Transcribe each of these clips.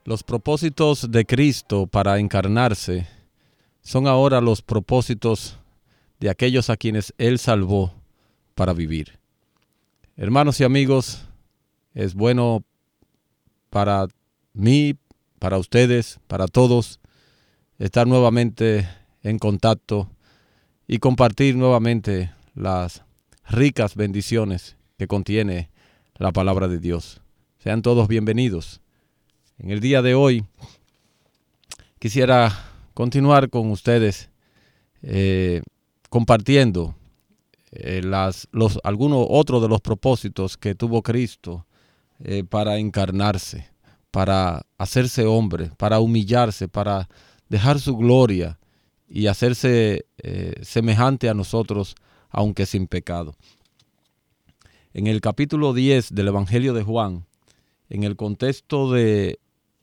Los propósitos de Cristo para encarnarse son ahora los propósitos de aquellos a quienes Él salvó para vivir. Hermanos y amigos, es bueno para mí, para ustedes, para todos, estar nuevamente en contacto y compartir nuevamente las ricas bendiciones que contiene la palabra de Dios. Sean todos bienvenidos. En el día de hoy quisiera continuar con ustedes compartiendo algunos otros de los propósitos que tuvo Cristo para encarnarse, para hacerse hombre, para humillarse, para dejar su gloria y hacerse semejante a nosotros, aunque sin pecado. En el capítulo 10 del Evangelio de Juan, en el contexto de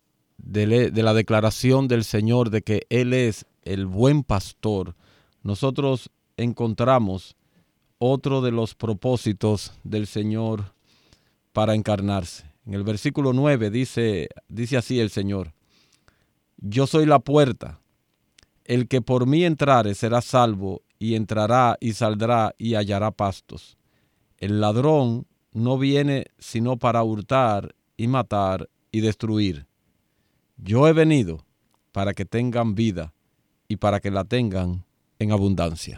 la declaración del Señor de que Él es el buen pastor, nosotros encontramos otro de los propósitos del Señor para encarnarse. En el versículo 9 dice así el Señor: yo soy la puerta, el que por mí entrare será salvo, y entrará y saldrá y hallará pastos. El ladrón no viene sino para hurtar y matar y destruir. Yo he venido para que tengan vida y para que la tengan en abundancia.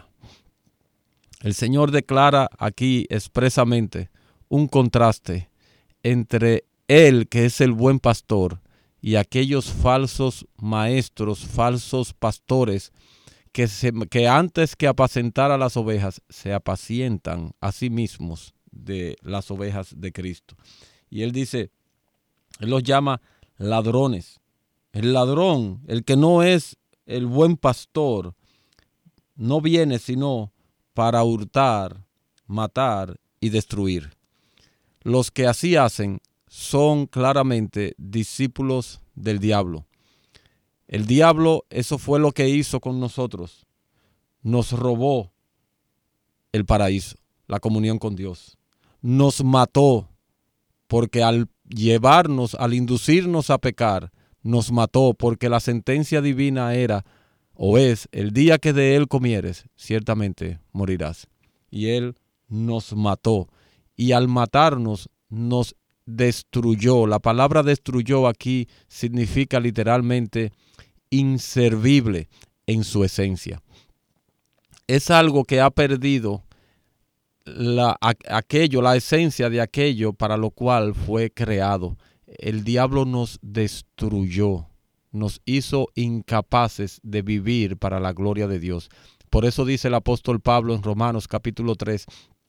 El Señor declara aquí expresamente un contraste entre Él, que es el buen pastor, y aquellos falsos maestros, falsos pastores, que antes que apacentar a las ovejas, se apacientan a sí mismos de las ovejas de Cristo. Y Él dice, Él los llama ladrones. El ladrón, el que no es el buen pastor, no viene sino para hurtar, matar y destruir. Los que así hacen son claramente discípulos del diablo. El diablo, eso fue lo que hizo con nosotros. Nos robó el paraíso, la comunión con Dios. Nos mató porque al inducirnos a pecar, nos mató, porque la sentencia divina era o es: el día que de él comieres, ciertamente morirás. Y él nos mató, y al matarnos nos destruyó. La palabra destruyó aquí significa literalmente inservible en su esencia. Es algo que ha perdido la esencia de aquello para lo cual fue creado. El diablo nos destruyó, nos hizo incapaces de vivir para la gloria de Dios. Por eso dice el apóstol Pablo en Romanos capítulo 3,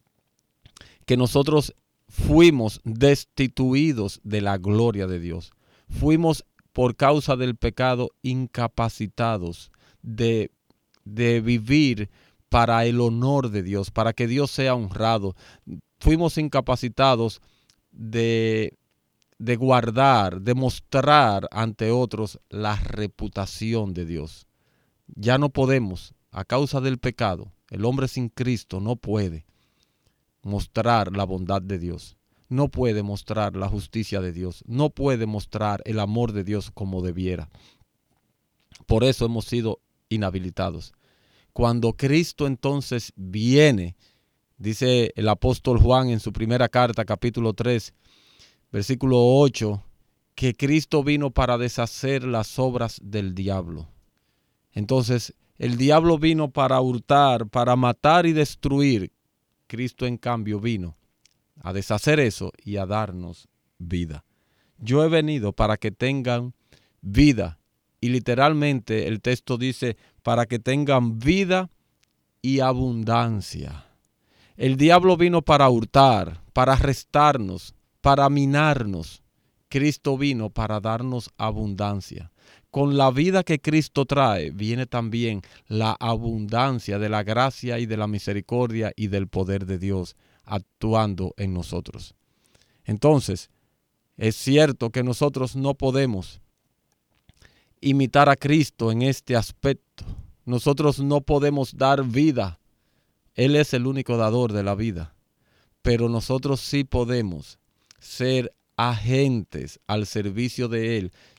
que nosotros fuimos destituidos de la gloria de Dios. Fuimos, por causa del pecado, incapacitados de vivir para el honor de Dios, para que Dios sea honrado. Fuimos incapacitados de guardar, de mostrar ante otros la reputación de Dios. Ya no podemos, a causa del pecado, el hombre sin Cristo no puede mostrar la bondad de Dios, no puede mostrar la justicia de Dios, no puede mostrar el amor de Dios como debiera. Por eso hemos sido inhabilitados. Cuando Cristo entonces viene, dice el apóstol Juan en su primera carta, capítulo 3, versículo 8, que Cristo vino para deshacer las obras del diablo. Entonces, el diablo vino para hurtar, para matar y destruir. Cristo, en cambio, vino a deshacer eso y a darnos vida. Yo he venido para que tengan vida. Y literalmente el texto dice, para que tengan vida y abundancia. El diablo vino para hurtar, para arrestarnos, para minarnos. Cristo vino para darnos abundancia. Con la vida que Cristo trae, viene también la abundancia de la gracia y de la misericordia y del poder de Dios actuando en nosotros. Entonces, es cierto que nosotros no podemos imitar a Cristo en este aspecto. Nosotros no podemos dar vida. Él es el único dador de la vida. Pero nosotros sí podemos ser agentes al servicio de Él,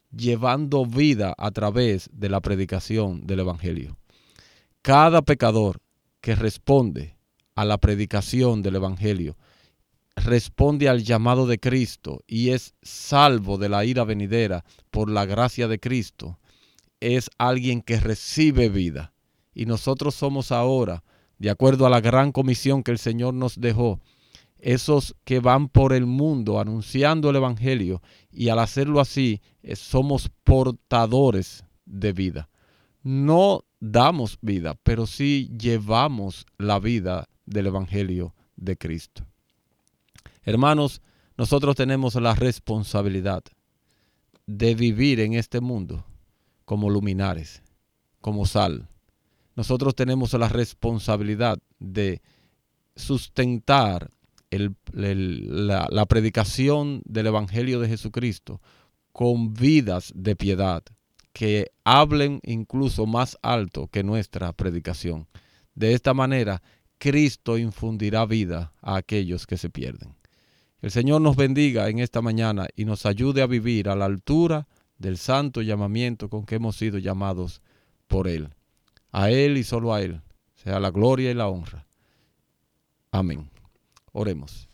llevando vida a través de la predicación del Evangelio. Cada pecador que responde a la predicación del Evangelio, responde al llamado de Cristo y es salvo de la ira venidera por la gracia de Cristo, es alguien que recibe vida. Y nosotros somos ahora, de acuerdo a la gran comisión que el Señor nos dejó, esos que van por el mundo anunciando el Evangelio, y al hacerlo así, somos portadores de vida. No damos vida, pero sí llevamos la vida del Evangelio de Cristo. Hermanos, nosotros tenemos la responsabilidad de vivir en este mundo como luminares, como sal. Nosotros tenemos la responsabilidad de sustentar la predicación del Evangelio de Jesucristo con vidas de piedad que hablen incluso más alto que nuestra predicación. De esta manera, Cristo infundirá vida a aquellos que se pierden. El Señor nos bendiga en esta mañana y nos ayude a vivir a la altura del santo llamamiento con que hemos sido llamados por Él. A Él y solo a Él sea la gloria y la honra. Amén. Oremos.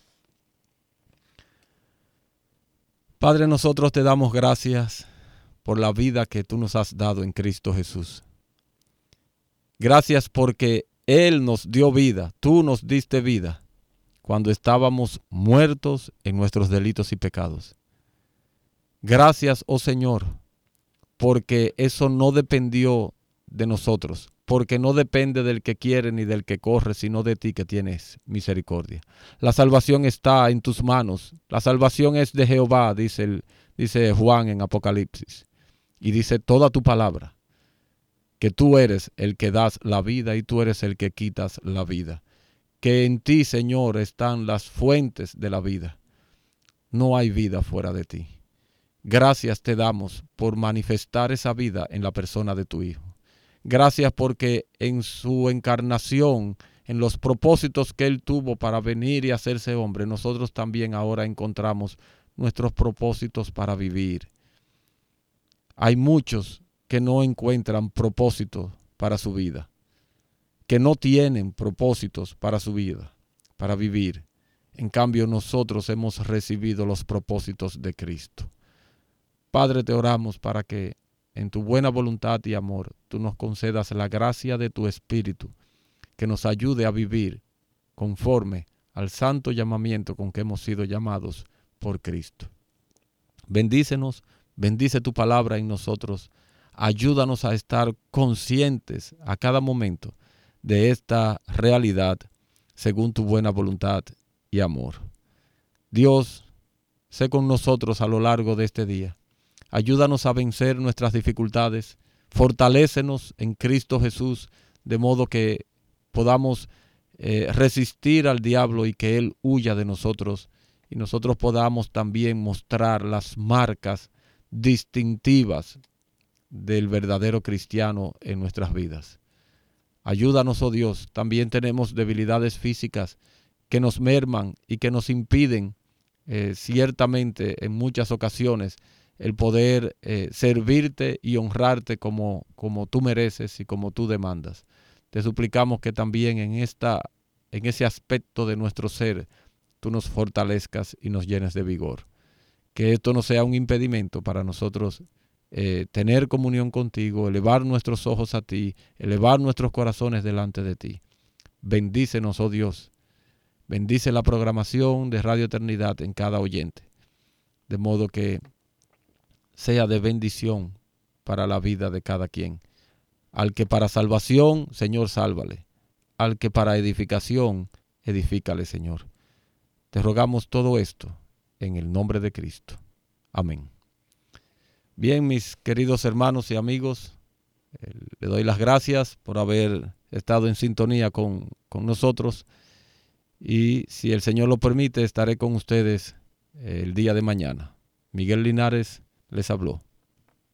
Padre, nosotros te damos gracias por la vida que tú nos has dado en Cristo Jesús. Gracias porque Él nos dio vida, tú nos diste vida cuando estábamos muertos en nuestros delitos y pecados. Gracias, oh Señor, porque eso no dependió de nosotros, porque no depende del que quiere ni del que corre, sino de ti que tienes misericordia. La salvación está en tus manos. La salvación es de Jehová, dice Juan en Apocalipsis. Y dice toda tu palabra, que tú eres el que das la vida y tú eres el que quitas la vida. Que en ti, Señor, están las fuentes de la vida. No hay vida fuera de ti. Gracias te damos por manifestar esa vida en la persona de tu Hijo. Gracias porque en su encarnación, en los propósitos que Él tuvo para venir y hacerse hombre, nosotros también ahora encontramos nuestros propósitos para vivir. Hay muchos que no encuentran propósito para su vida, que no tienen propósitos para su vida, para vivir. En cambio, nosotros hemos recibido los propósitos de Cristo. Padre, te oramos para que en tu buena voluntad y amor tú nos concedas la gracia de tu Espíritu, que nos ayude a vivir conforme al santo llamamiento con que hemos sido llamados por Cristo. Bendícenos, bendice tu palabra en nosotros. Ayúdanos a estar conscientes a cada momento de esta realidad según tu buena voluntad y amor. Dios, sé con nosotros a lo largo de este día. Ayúdanos a vencer nuestras dificultades. Fortalécenos en Cristo Jesús, de modo que podamos resistir al diablo y que Él huya de nosotros. Y nosotros podamos también mostrar las marcas distintivas del verdadero cristiano en nuestras vidas. Ayúdanos, oh Dios. También tenemos debilidades físicas que nos merman y que nos impiden ciertamente en muchas ocasiones el poder servirte y honrarte como tú mereces y como tú demandas. Te suplicamos que también en ese aspecto de nuestro ser tú nos fortalezcas y nos llenes de vigor. Que esto no sea un impedimento para nosotros tener comunión contigo, elevar nuestros ojos a ti, elevar nuestros corazones delante de ti. Bendícenos, oh Dios. Bendice la programación de Radio Eternidad en cada oyente, de modo que sea de bendición para la vida de cada quien. Al que para salvación, Señor, sálvale. Al que para edificación, edifícale, Señor. Te rogamos todo esto en el nombre de Cristo. Amén. Bien, mis queridos hermanos y amigos, le doy las gracias por haber estado en sintonía con nosotros. Y si el Señor lo permite, estaré con ustedes el día de mañana. Miguel Linares les habló.